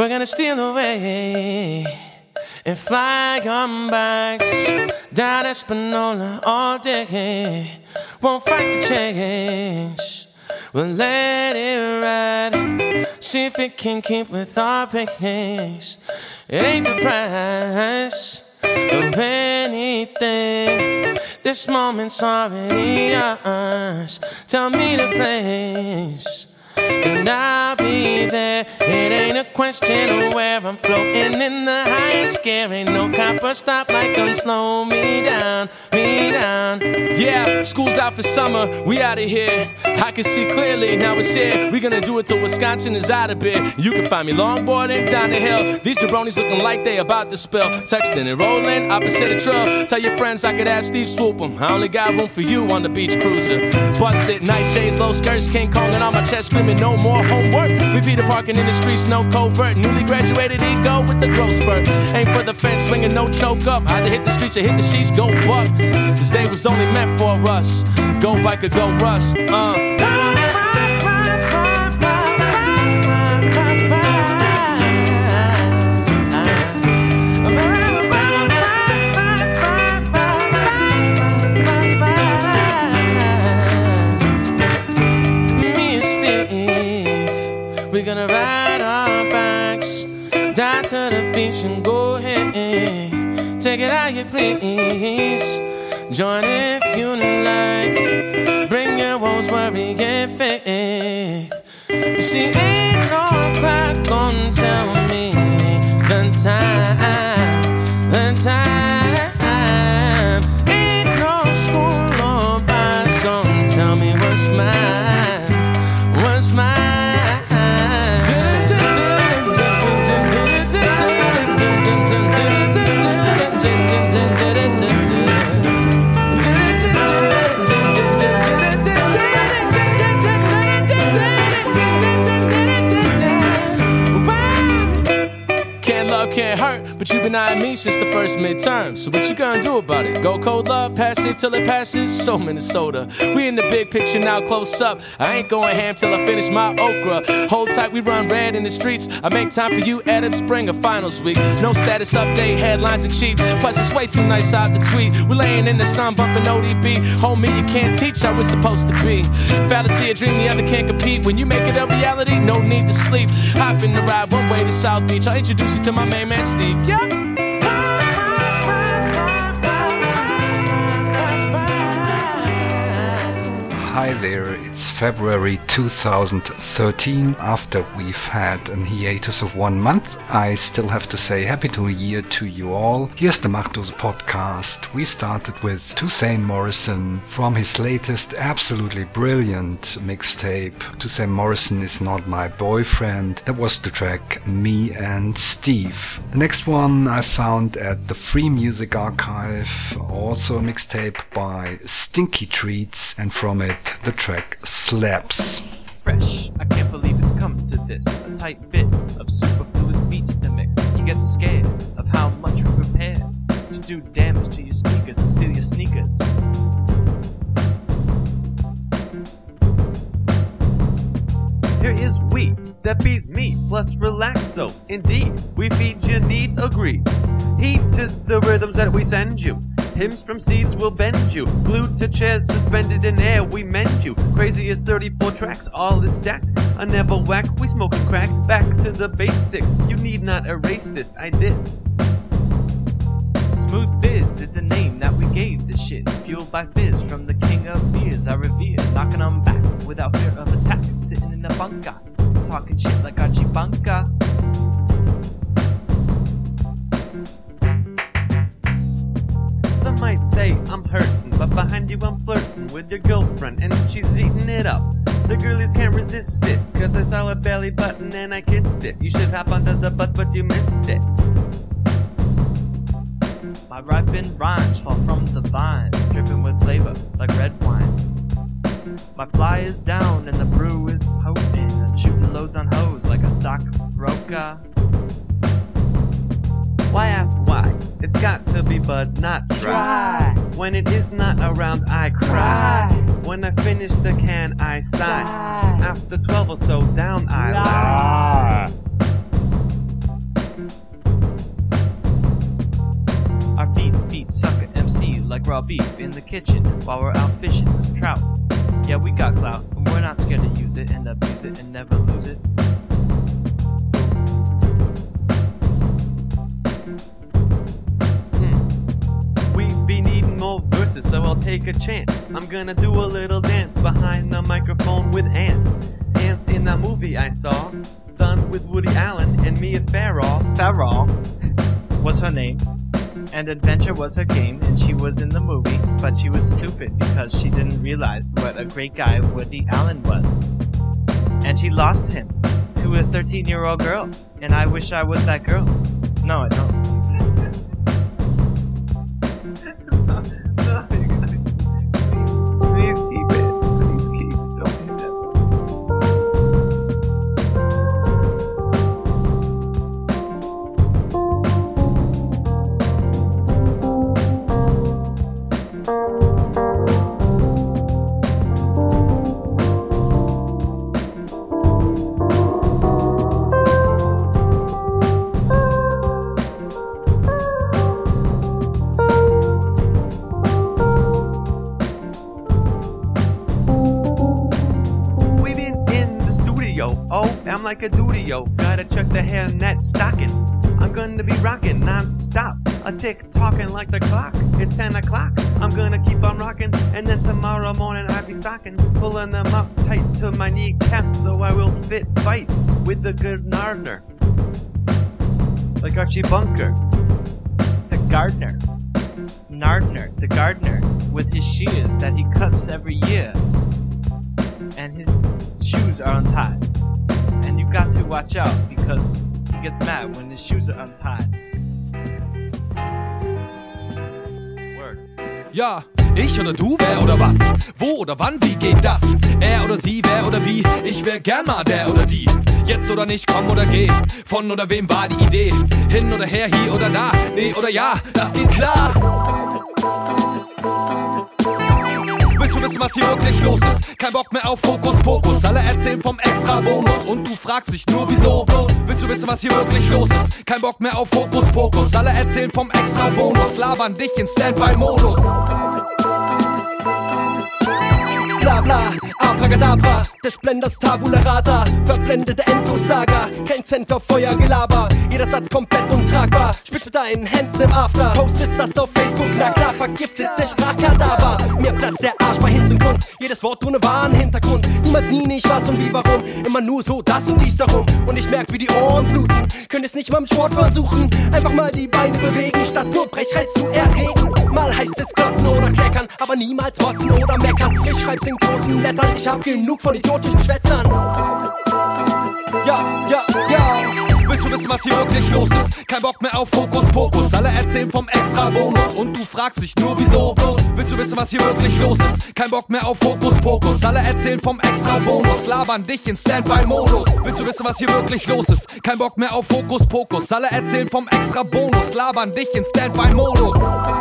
We're gonna steal away and fly on bikes down Espanola all day. Won't fight the change, we'll let it ride. See if it can keep with our pace. It ain't the price of anything. This moment's already ours. Tell me the place and I'll be there. It ain't a question of where I'm floating in the highest gear. Ain't no copper stop like gon' slow me down, me down. Yeah, school's out for summer, we out of here. I can see clearly, now it's here. We gonna do it till Wisconsin is out of here. You can find me longboarding down the hill. These jabronis looking like they about to spill. Texting and rolling, opposite of trill. Tell your friends I could have Steve swoop 'em. I only got room for you on the beach cruiser. Bust it, night shades, low skirts, King Kong and on my chest screaming no more homework. We Peter parking in the streets, no covert. Newly graduated ego with the growth spurt. Ain't for the fence, swinging no choke up. Either hit the streets or hit the sheets, go buck. This day was only meant for us. Go bike or go rust. We're gonna ride our bikes down to the beach and go ahead. Take it how you please. Join if you like. Bring your woes, worry, and faith. You see, ain't no clock gonna tell me the time, the time. Ain't no school or bus gonna tell me what's mine, what's mine. Can't hurt, but you've been eyeing me since the first midterm. So what you gonna do about it? Go cold love, pass it till it passes? So Minnesota, we in the big picture now, close up. I ain't going ham till I finish my okra. Hold tight, we run red in the streets. I make time for you, Adam Springer finals week. No status update, headlines are cheap. Plus it's way too nice out to tweet. We're laying in the sun, bumping ODB. Homie, you can't teach how we're supposed to be. Fallacy, a dream the other can't compete. When you make it a reality, no need to sleep. Hop in the ride, one way to South Beach. I'll introduce you to my main man Steve. Yep. Hi there, it's February 2013. After we've had an hiatus of 1 month, I still have to say Happy New Year to you all. Here's the Machtdose podcast. We started with Toussaint Morrison from his latest absolutely brilliant mixtape, Toussaint Morrison Is Not My Boyfriend. That was the track Me and Steve. The next one I found at the Free Music Archive, also a mixtape by Stinky Treats, and from it the track Slaps. Fresh, I can't believe it's come to this. A tight bit of superfluous beats to mix. You get scared of how much we prepare to do damage to your speakers and steal your sneakers. Here is wheat that beats meat plus relaxo. Indeed, we feed your need, agree. Heed to the rhythms that we send you. Hymns from seeds will bend you. Glued to chairs, suspended in air, we mend you. Crazy as 34 tracks, all is stacked. I never whack, we smoke and crack. Back to the basics, you need not erase this, I diss. Smooth Biz is a name that we gave the shit. Fueled by fizz from the king of beers I revere. Knocking on back without fear of attack. Sitting in the bunker, talking shit like Archie Bunker. Some might say I'm hurting, but behind you I'm flirting with your girlfriend and she's eating it up. The girlies can't resist it, cause I saw her belly button and I kissed it. You should hop onto the bus but you missed it. My ripened rhymes fall from the vines, dripping with flavor like red wine. My fly is down and the brew is potent. I'm shooting loads on hoes like a stockbroker. Why ask why? It's got to be but not dry. When it is not around, I cry. When I finish the can, I sigh. After 12 or so down, I lie. raw beef in the kitchen while we're out fishing with trout. Yeah, we got clout, but we're not scared to use it and abuse it and never lose it. We be needing more verses, so I'll take a chance. I'm gonna do a little dance behind the microphone with ants. Ants in that movie I saw, done with Woody Allen and Mia Farrow. Farrow was her name, and adventure was her game, and she was in the movie, but she was stupid because she didn't realize what a great guy Woody Allen was. And she lost him to a 13-year-old girl, and I wish I was that girl. No, I don't. Please keep it. Please keep it. Don't do that. I'm like a duty-o, gotta check the hairnet stocking. I'm gonna be rocking non-stop, a tick-tocking like the clock. It's 10 o'clock, I'm gonna keep on rocking, and then tomorrow morning I'll be socking, pulling them up tight to my kneecaps so I will fit fight with the good Nardner. Like Archie Bunker. The gardener. Nardner, the gardener, with his shears that he cuts every year. And his shoes are untied. And you got to watch out because he gets mad when his shoes are untied. Word. Ja, ich oder du, wer oder was? Wo oder wann, wie geht das? Er oder sie, wer oder wie? Ich wär gern mal der oder die. Jetzt oder nicht, komm oder geh. Von oder wem war die Idee? Hin oder her, hier oder da? Nee oder ja, das geht klar. Willst du wissen, was hier wirklich los ist? Kein Bock mehr auf Fokus. Alle erzählen vom Extra-Bonus und du fragst dich nur, wieso bloß? Willst du wissen, was hier wirklich los ist? Kein Bock mehr auf Fokus. Alle erzählen vom Extra-Bonus, labern dich in Standby-Modus. Bla bla, Abracadabra, des Blenders Tabula Rasa, verblendete Endlos-Saga, kein Cent auf Feuergelaber, jeder Satz komplett untragbar, spitz mit deinen Händen im After, postest das auf Facebook, na klar, vergiftete Sprachkadaver, mir platzt der Arsch bei Hinz und Kunst, jedes Wort ohne wahren Hintergrund, niemals nie, nicht was und wie, warum, immer nur so, das und dies darum, und ich merk, wie die Ohren bluten, könntest nicht mal im Sport versuchen, einfach mal die Beine bewegen, statt nur Brechreiz zu erregen, mal heißt es klotzen oder kleckern, aber niemals motzen oder meckern, ich schreib's in großen Lettern, ich hab genug von idiotischen Schwätzern. Ja. Willst du wissen, was hier wirklich los ist? Kein Bock mehr auf Fokus. Alle erzählen vom Extra-Bonus und du fragst dich nur, wieso bloß? Willst du wissen, was hier wirklich los ist? Kein Bock mehr auf Fokus. Alle erzählen vom Extra-Bonus, labern dich in Standby-Modus. Willst du wissen, was hier wirklich los ist? Kein Bock mehr auf Fokus. Alle erzählen vom Extra-Bonus, labern dich in Standby-Modus.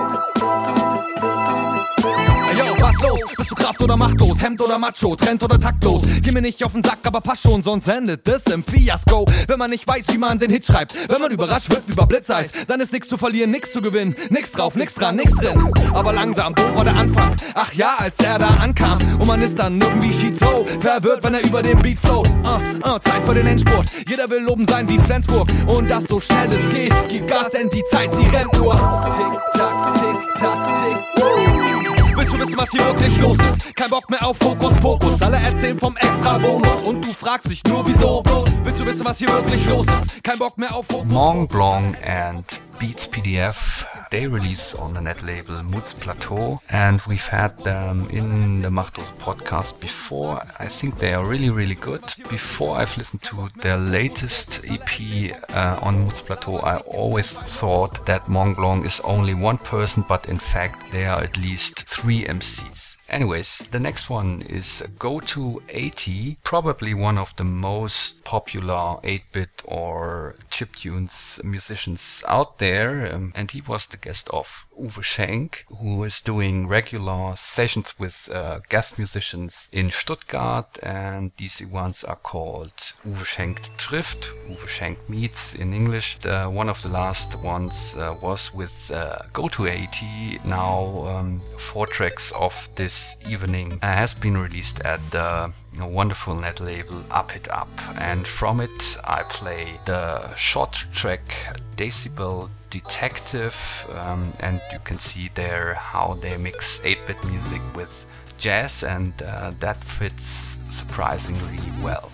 Yo, was los? Bist du Kraft oder machtlos? Hemd oder Macho? Trend oder taktlos? Geh mir nicht auf den Sack, aber passt schon, sonst endet es im Fiasko. Wenn man nicht weiß, wie man den Hit schreibt, wenn man überrascht wird wie bei Blitzeis, dann ist nix zu verlieren, nix zu gewinnen, nix drauf, nix dran, nix drin. Aber langsam, wo war der Anfang? Ach ja, als er da ankam und man ist dann irgendwie schizo, verwirrt, wenn er über den Beat float. Zeit für den Endspurt. Jeder will oben sein wie Flensburg und das so schnell es geht. Gib Gas, denn die Zeit, sie rennt nur. Tick, tack, tick, tack, tick. Willst du wissen, was hier wirklich los ist? Kein Bock mehr auf Fokus. Alle erzählen vom Extra-Bonus und du fragst dich nur, wieso bloß? Willst du wissen, was hier wirklich los ist? Kein Bock mehr auf Fokus. Mont Blanc and Beats PDF, they release on the net label Moods Plateau, and we've had them in the Machtlos podcast before. I think they are really, really good. Before I've listened to their latest EP on Moods Plateau, I always thought that Mont Blanc is only one person, but in fact they are at least 3 MCs. Anyways, the next one is Go-To 80, probably one of the most popular 8-bit or chiptunes musicians out there, and he was the guest of Uwe Schenk, who is doing regular sessions with guest musicians in Stuttgart, and these ones are called Uwe Schenk trifft, Uwe Schenk meets in English. One of the last ones was with Go-To 80. Now 4 tracks of this evening has been released at the wonderful net label Up It Up, and from it I play the short track Decibel Detective, and you can see there how they mix 8-bit music with jazz, and that fits surprisingly well.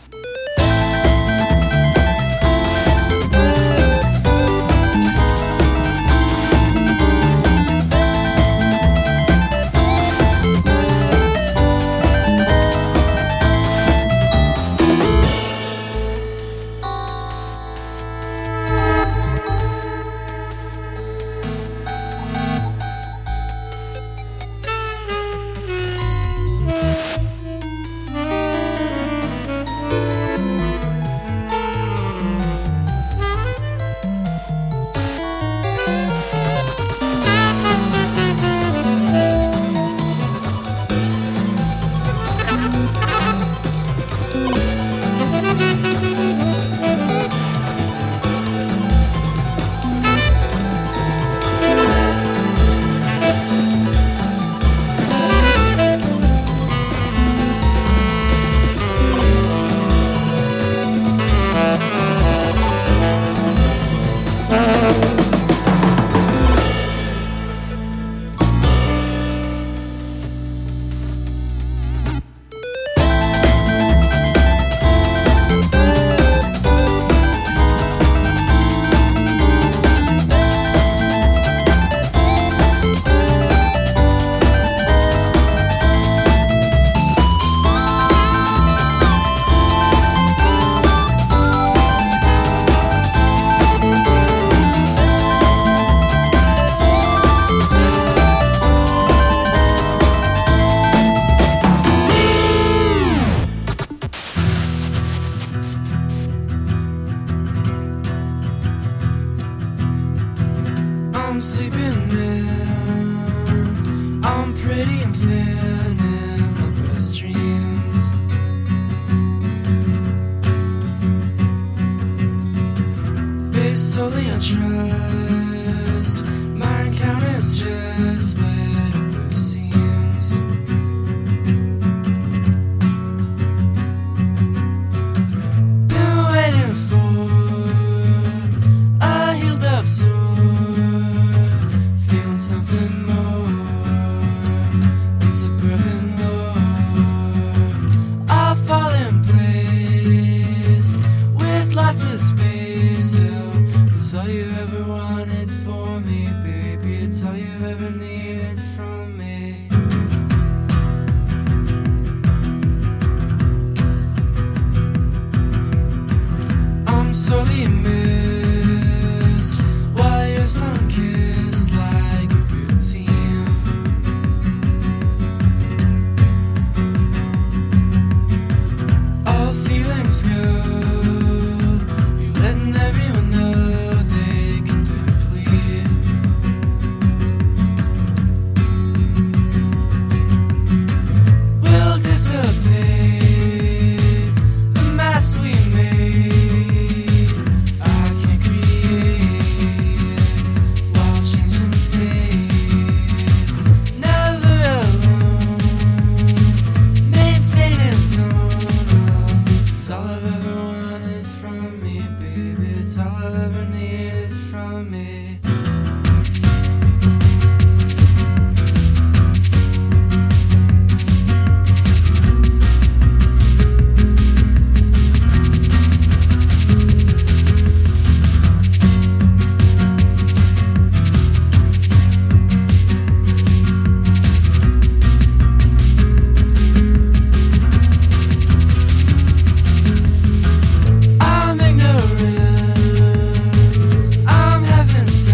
I'm ignorant, I'm having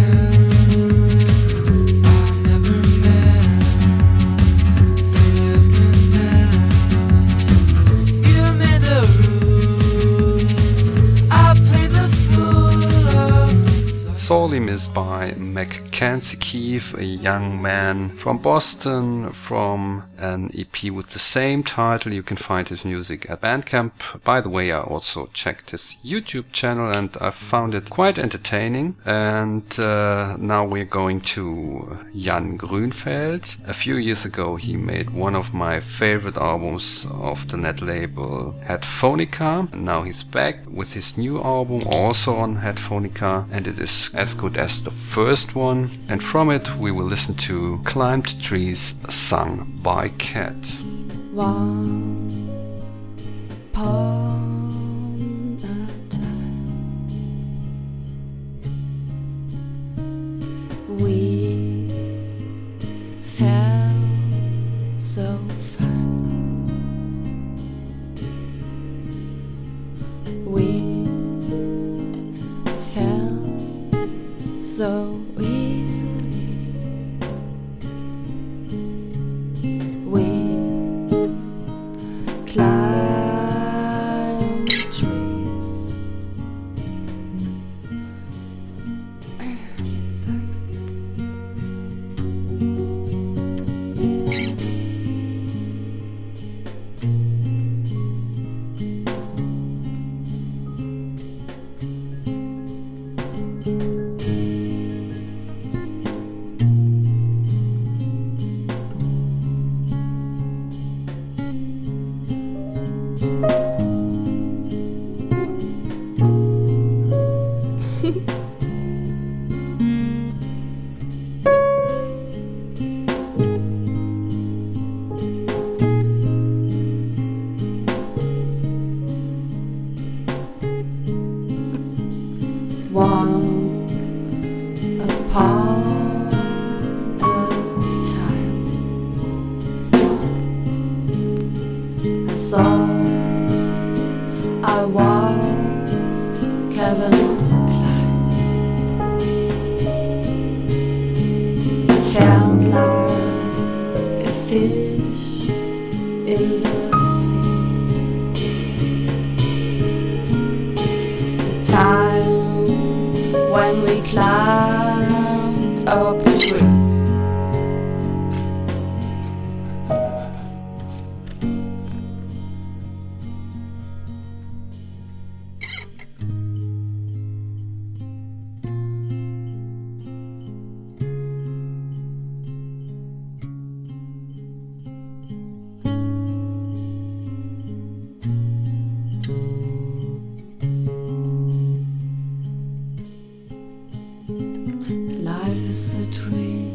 Sorely Missed by Mackenzie Keefe, a young man from Boston, from an EP with the same title. You can find his music at Bandcamp. By the way, I also checked his YouTube channel and I found it quite entertaining. And now we're going to Jan Grünfeld. A few years ago he made one of my favorite albums of the net label Headphonica. And now he's back with his new album, also on Headphonica, and it is as good as the first one. And from it we will listen to Climbed Trees, sung by Cat. Once upon a time, we felt so fine. We felt so easily. We climb trees. It sucks. Once upon a time, I saw I was Kevin Klein. I found like a fish in the sea. The time when we climbed up trees. Life is a tree.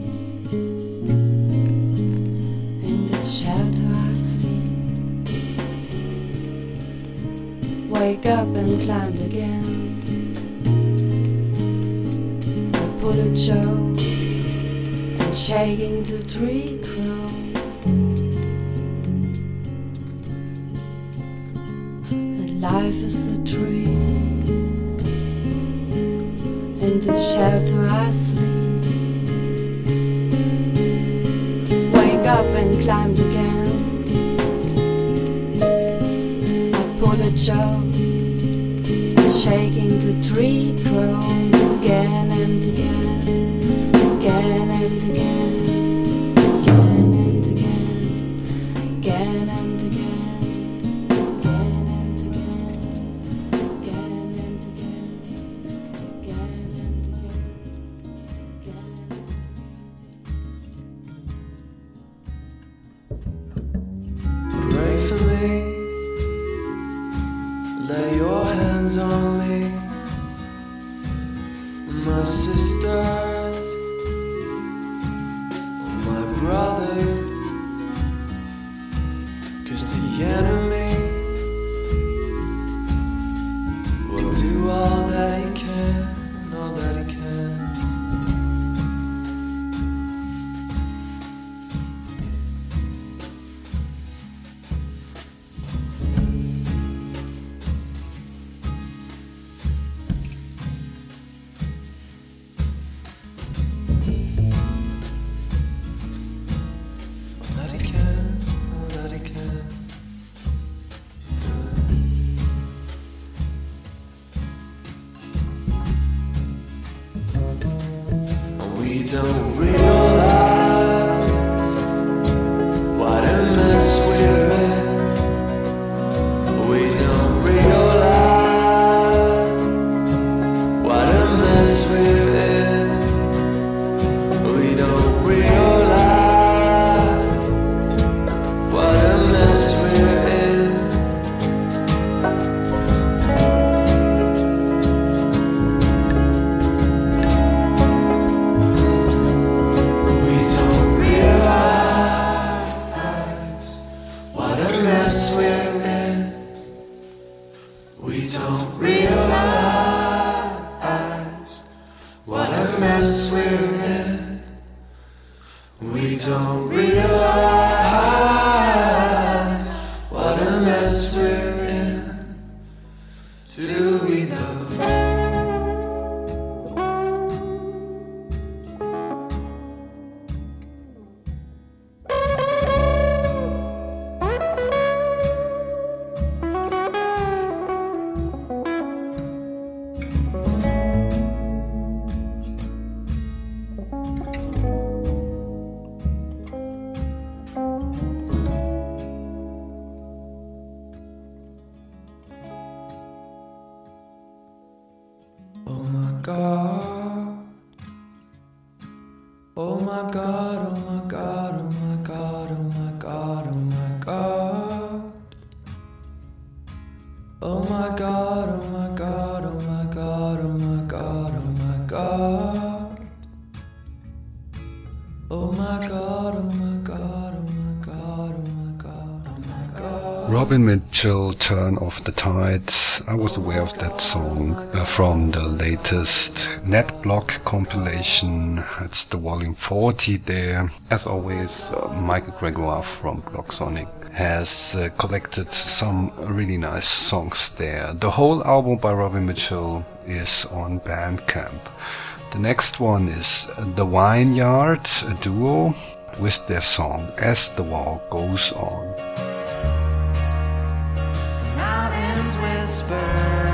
In this shelter I sleep. Wake up and climb again. I pull a joke and shaking the tree crown. And life is a tree. In this shelter I sleep. Wake up and climb again. I pull a joke, shaking the tree crown again and again, again and again, again and again, again and again, again and again, again and again. Pray for me, lay your hands on me, my sisters, my brother, 'cause the enemy will do all that he can, all that he can. All that he can, all that he can. don't realize what a mess we're in. We don't realize what a mess we're in. We don't realize what a mess we're in. We don't realize what a mess we're in. We don't realize what a mess we're in. We don't realize what a mess we're in. Do we know? Oh my God. Oh my God, oh my God, oh my God, oh my God, oh my God. Oh my God, oh my God, oh my God, oh my God, oh my God. Oh my God, oh my God, oh my God, oh my God, oh my God. Robin Mitchell, Turn Off the Tide. I was aware of that song from the latest NetBlock compilation. It's the volume 40 there. As always, Michael Gregoire from Blocksonic has collected some really nice songs there. The whole album by Robin Mitchell is on Bandcamp. The next one is The Vineyard, a duo, with their song As the War Goes On. Mountains whisper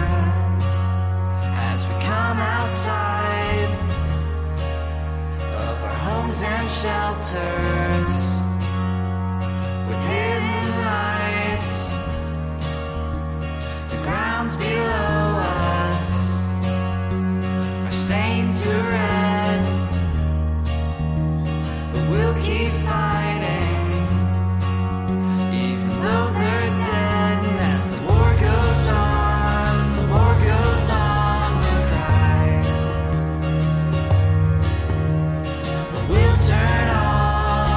as we come outside of our homes and shelters with hidden lights. The grounds below us are stained to red, but we'll keep fighting even though they're dead. And as the war goes on, we'll cry. But we'll turn on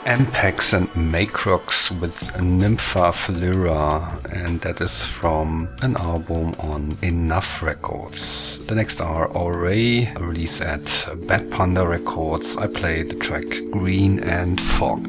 Ampex and Macrox with Nympha Philura, and that is from an album on Enough Records. The next are Auray, a release at Bad Panda Records. I played the track Green and Fog.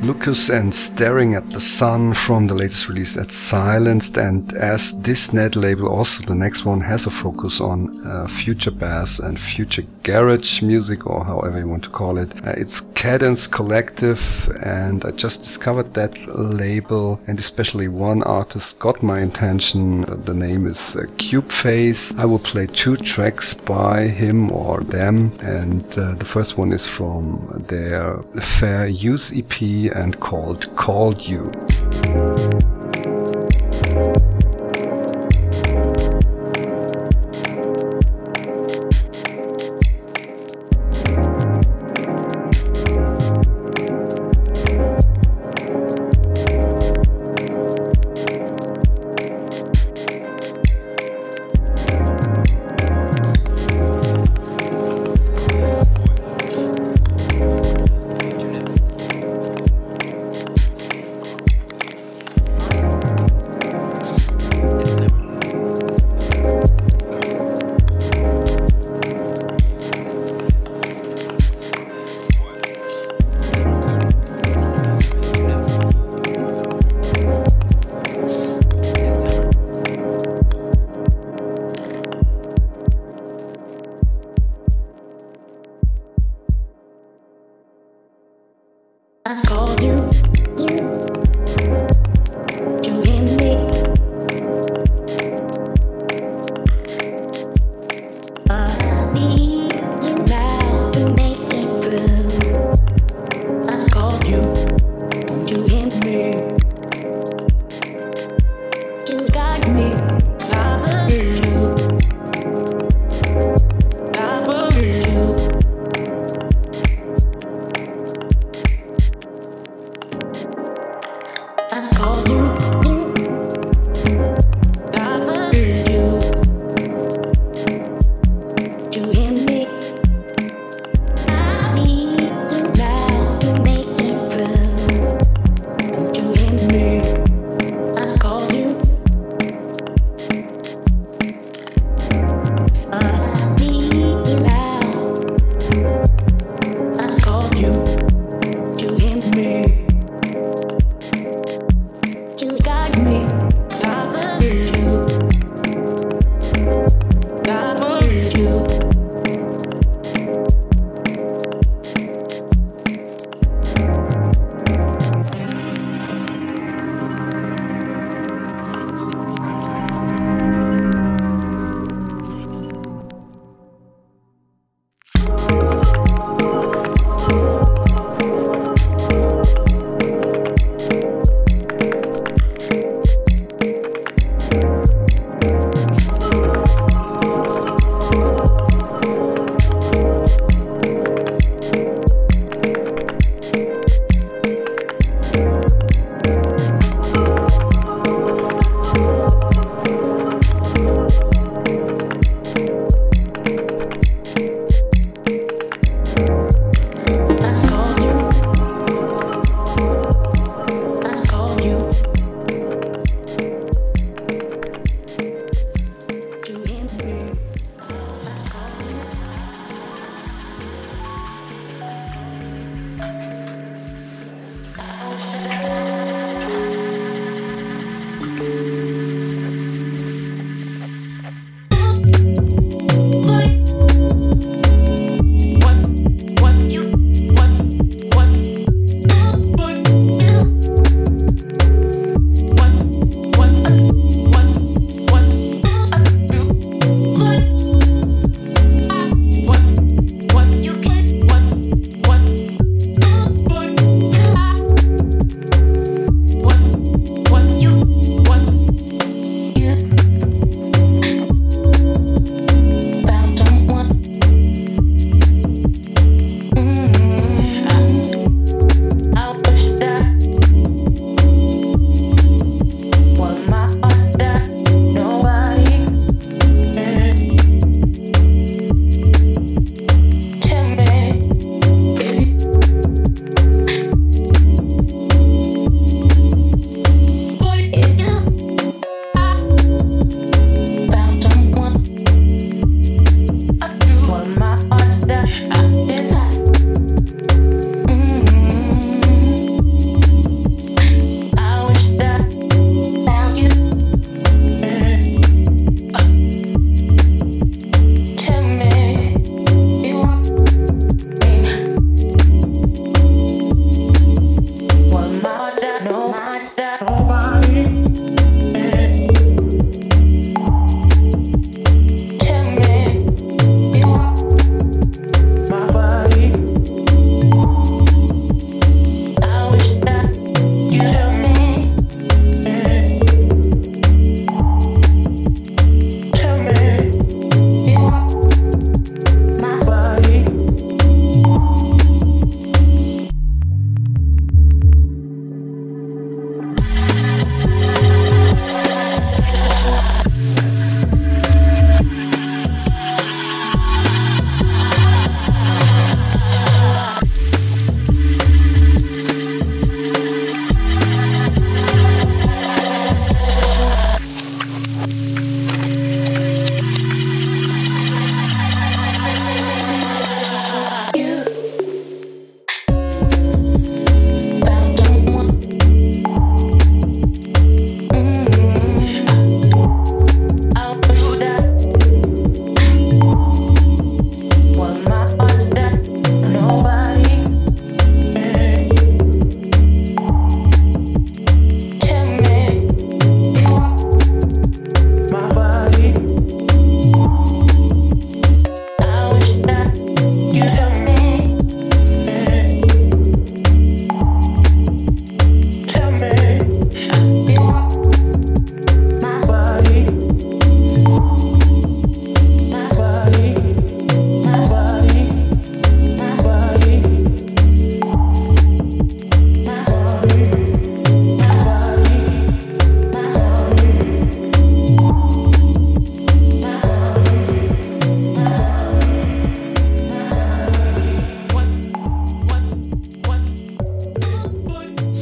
Lucas and Staring at the Sun from the latest release at Silenced. And as this net label, also the next one has a focus on future bass and future garage music, or however you want to call it. It's Cadence Collective, and I just discovered that label, and especially one artist got my attention. The name is Cube Face. I will play 2 tracks by him or them, and the first one is from their Fair Use EP and called Called You.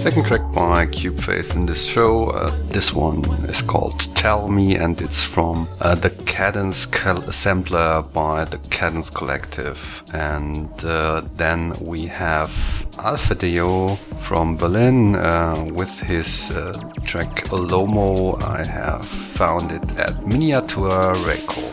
second track by Cubeface in this show. This one is called Tell Me, and it's from the Cadence Sampler by the Cadence Collective. And then we have Alpha Deo from Berlin with his track Lomo. I have found it at Miniature Records.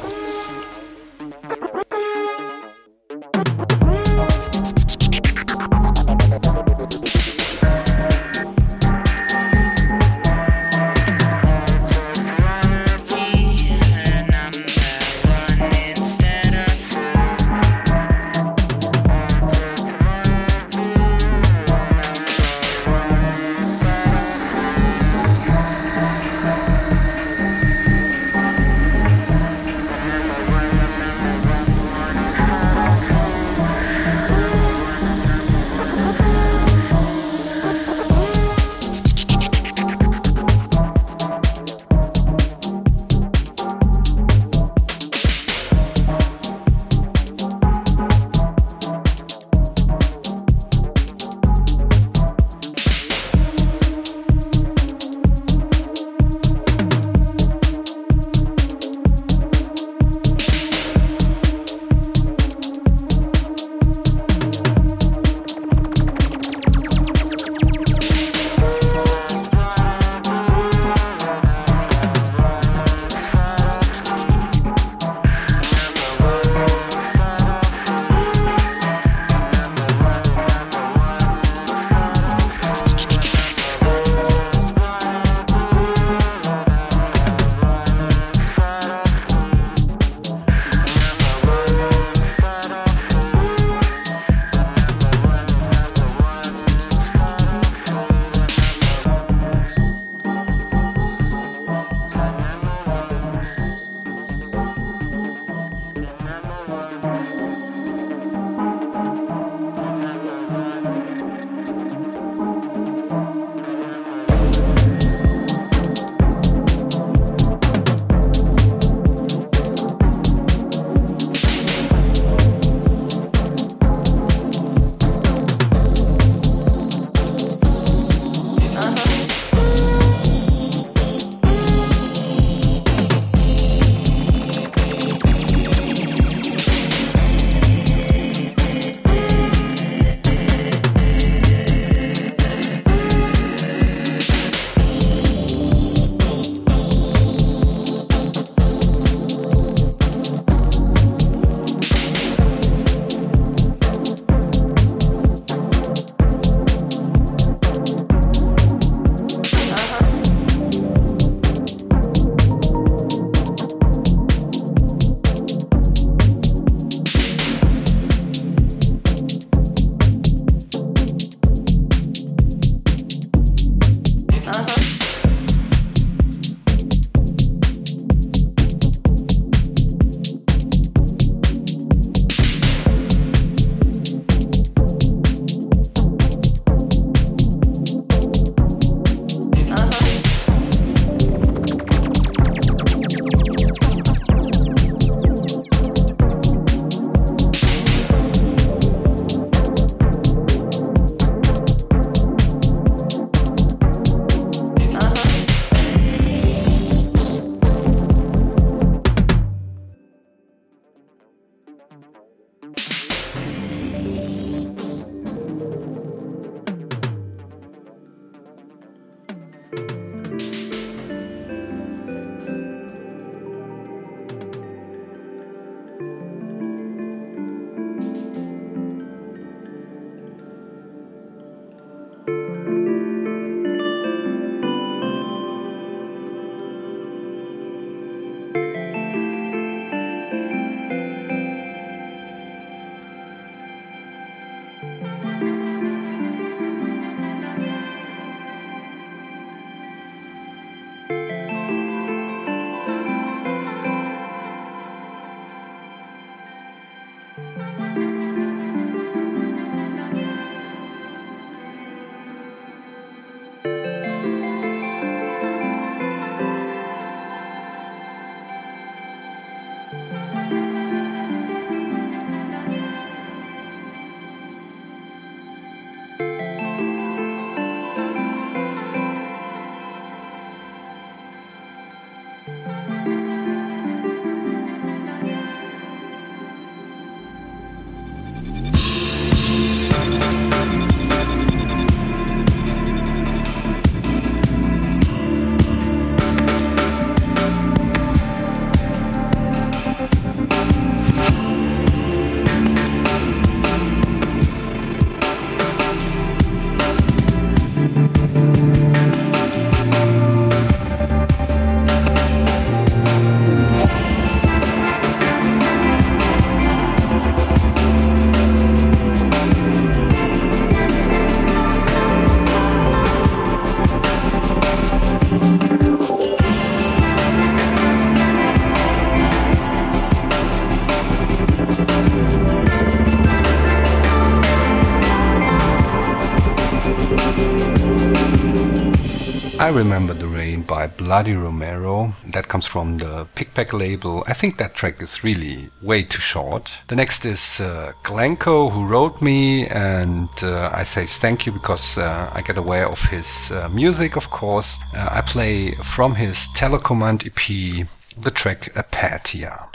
I Remember the Rain by Bloody Romero. That comes from the Pickpack label. I think that track is really way too short. The next is Glencoe, who wrote me, and I say thank you because I get aware of his music, of course. I play from his Telecommand EP the track Apatia.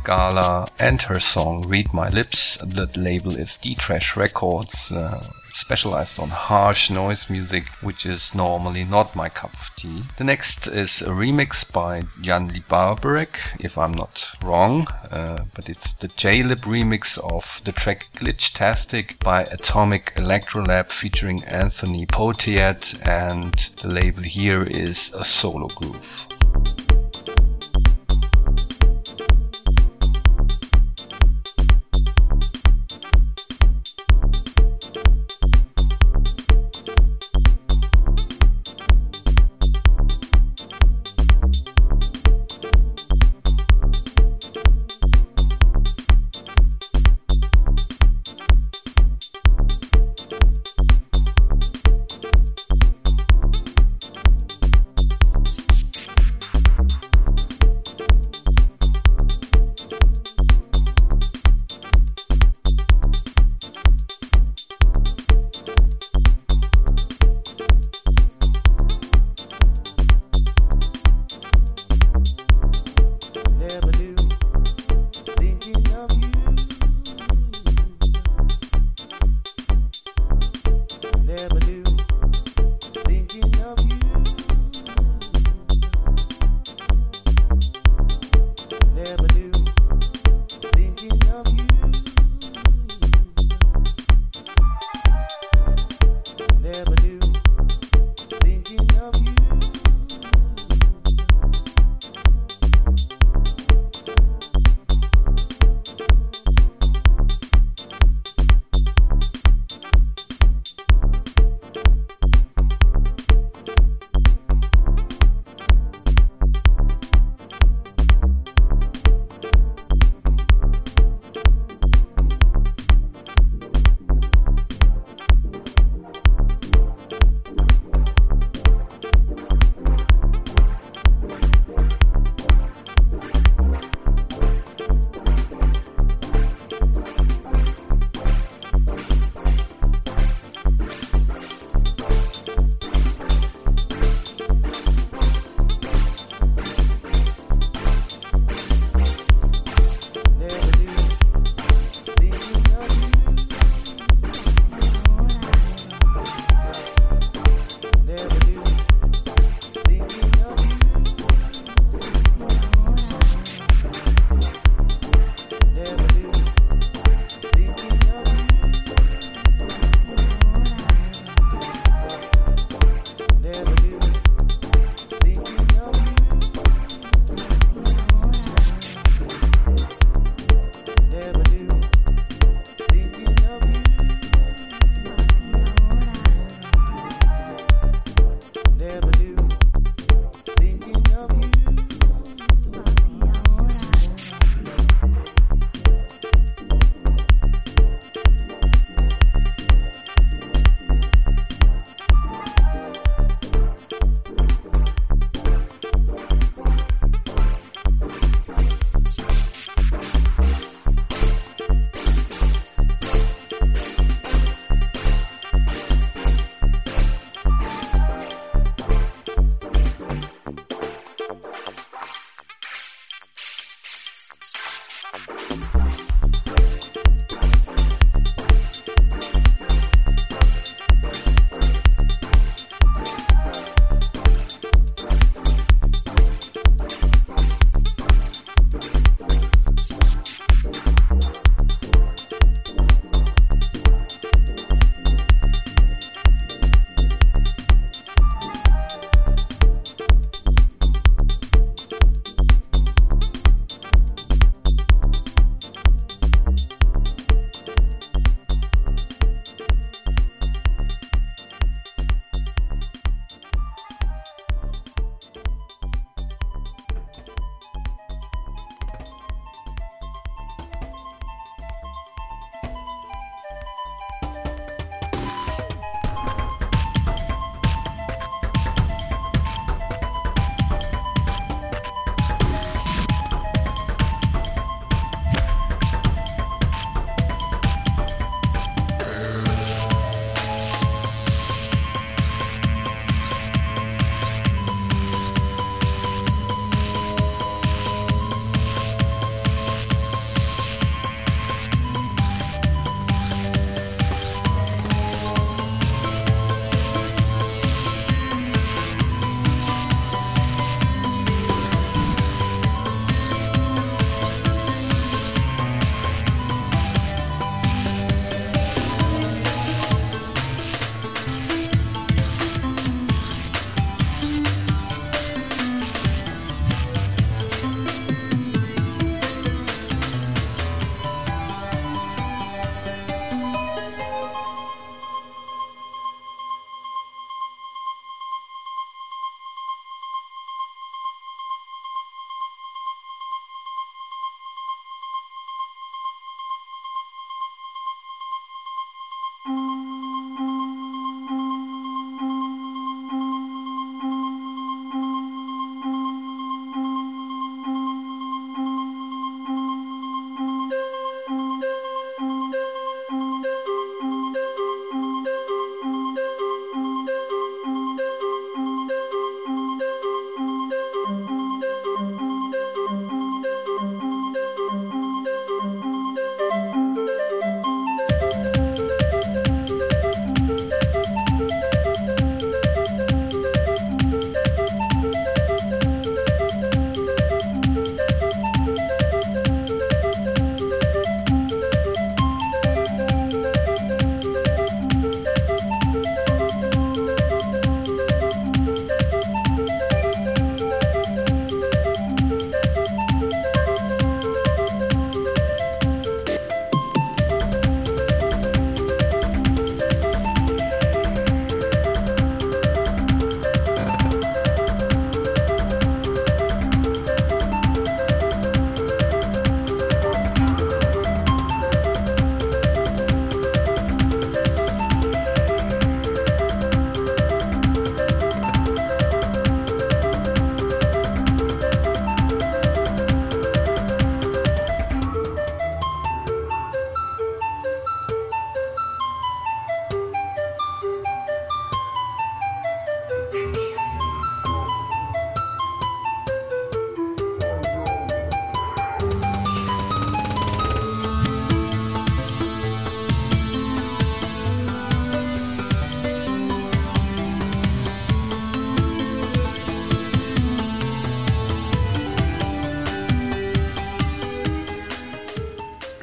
Gala and her song Read My Lips. The label is D-Trash Records, specialized on harsh noise music, which is normally not my cup of tea. The next is a remix by Jan Libarberek, if I'm not wrong, but it's the J-Lib remix of the track Glitchtastic by Atomic Electrolab featuring Anthony Potiat, and the label here is A Solo Groove.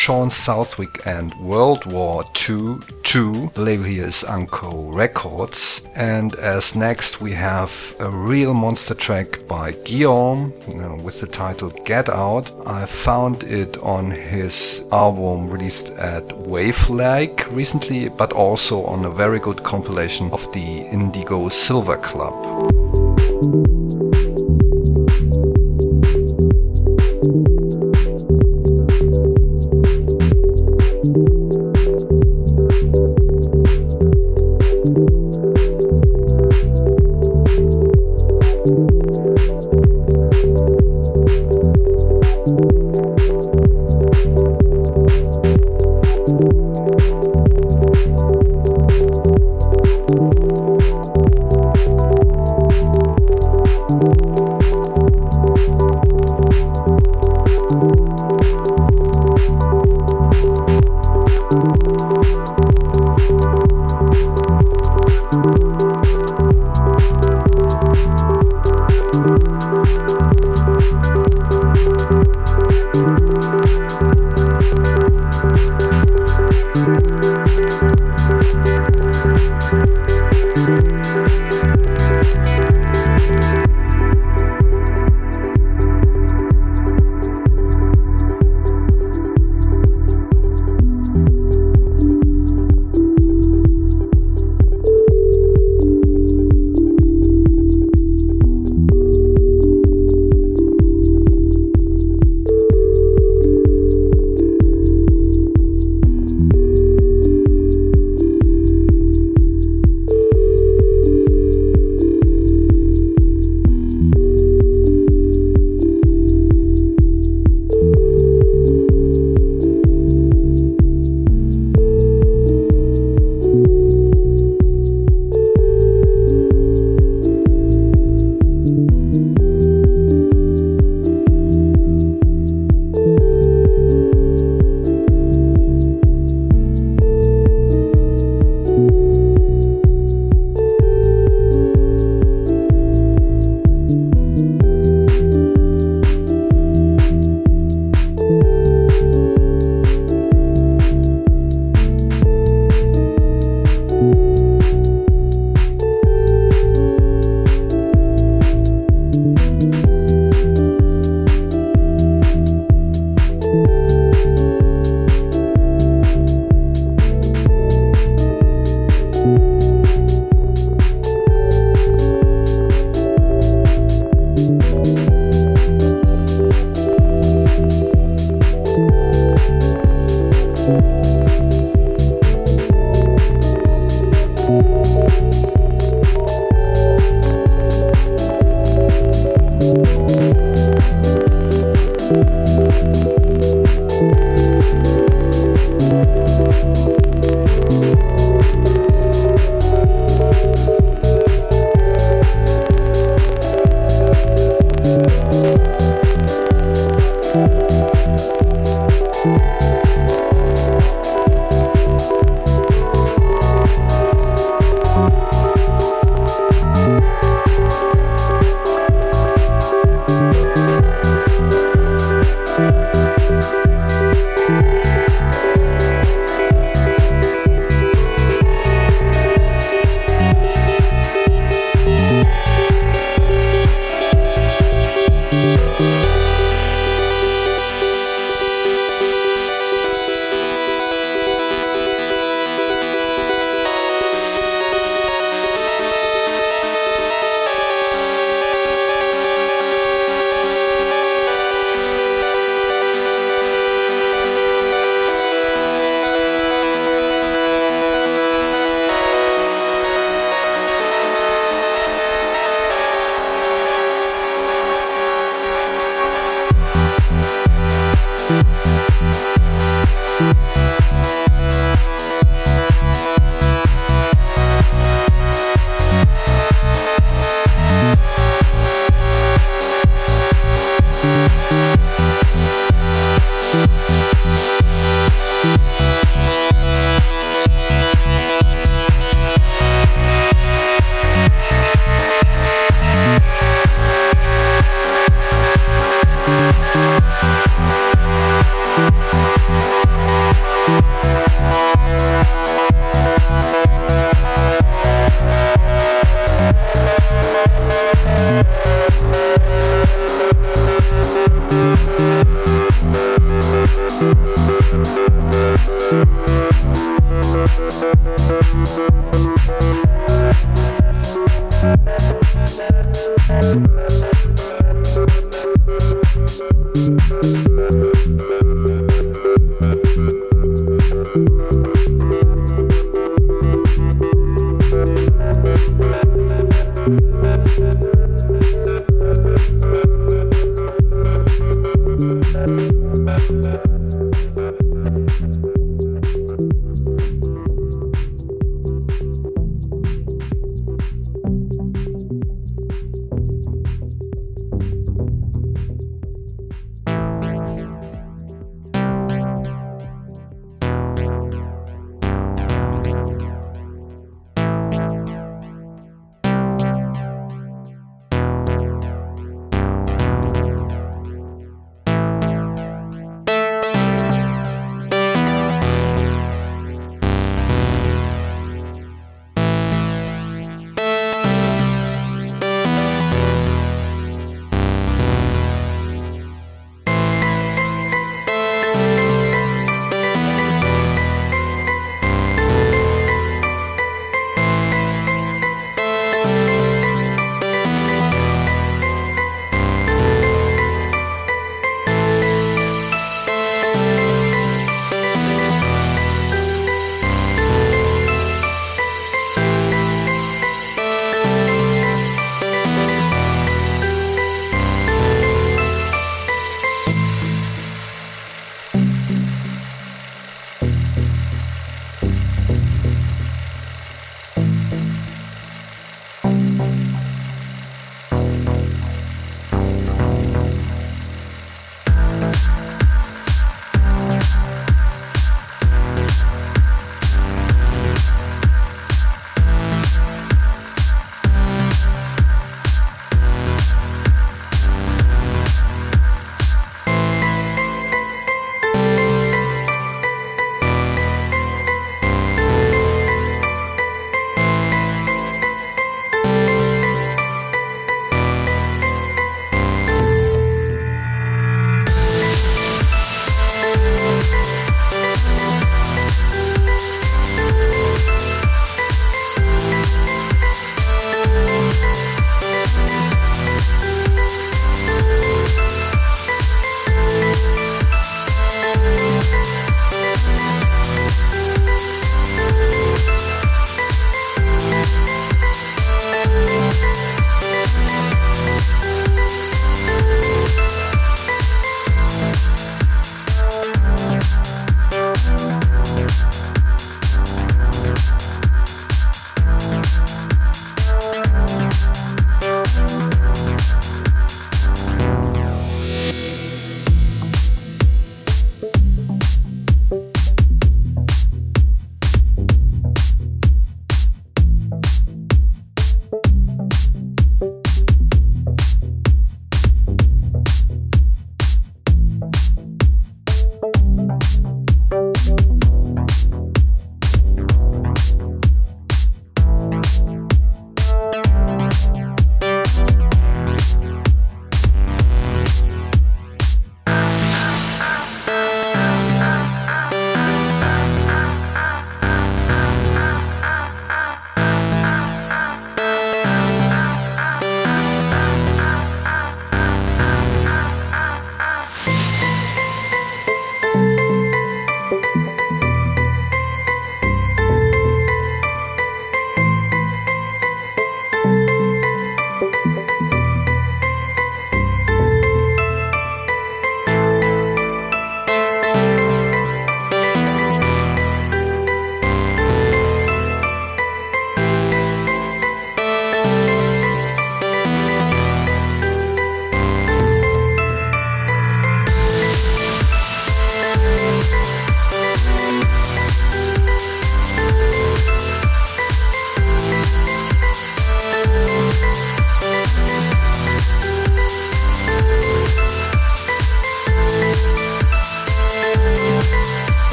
Sean Southwick and World War II 2. The label here is Anko Records. And as next we have a real monster track by Guillaume with the title Get Out. I found it on his album released at Wavelake recently, but also on a very good compilation of the Indigo Silver Club.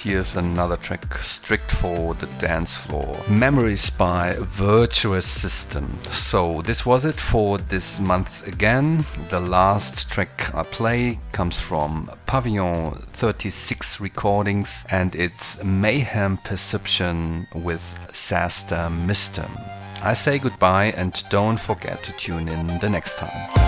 here's another track strict for the dance floor. Memories by Virtuous System. So this was it for this month again. The last track I play comes from Pavillon 36 Recordings and it's Mayhem Perception with Saster Mistem. I say goodbye and don't forget to tune in the next time.